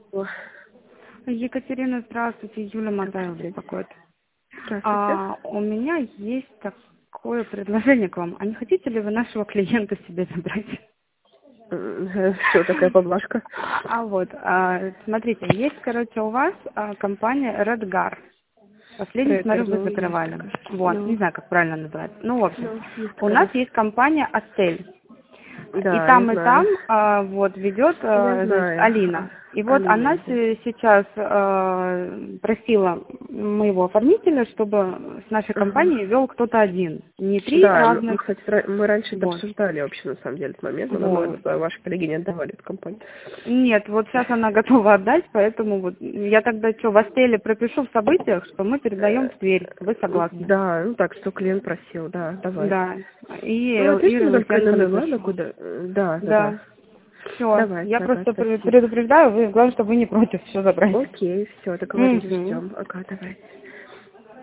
О, Екатерина, здравствуйте. Юля Матаева здравствуйте. беспокоит. Здравствуйте. У меня есть такое предложение к вам. А не хотите ли вы нашего клиента себе забрать? Что такая поблажка? Смотрите, есть, у вас компания Redgar. Последний, смотрю, Редгар, вы ну, есть закрывали. такая. Вот, не знаю, как правильно называется. Ну, в общем, Есть у такая, нас да. есть компания Отель. Да, я И там знаю. ведет, Я значит, знаю. Алина. И вот Алина она ведет. сейчас просила моего оформителя, чтобы с нашей Ага. компанией вел кто-то один. Не три Да, мы, разных. кстати, мы раньше это Вот. обсуждали вообще, на самом деле, этот момент, но Вот. нам ваши коллеги не отдавали эту компанию. Нет, вот сейчас она готова отдать, поэтому вот я тогда что, в Астеле пропишу в событиях, что мы передаем в Тверь. Вы согласны? Да, ну так, что клиент просил, да, давай. Да. И Ну, напишите Иру только Лысенко НН, ладно, напишу. куда? Да, да, Да. да. Все. Давай, Я давай, просто спасибо. предупреждаю, вы, главное, чтобы вы не против все забрать. Окей, все, договорились, Угу. ждем. Ага, давай.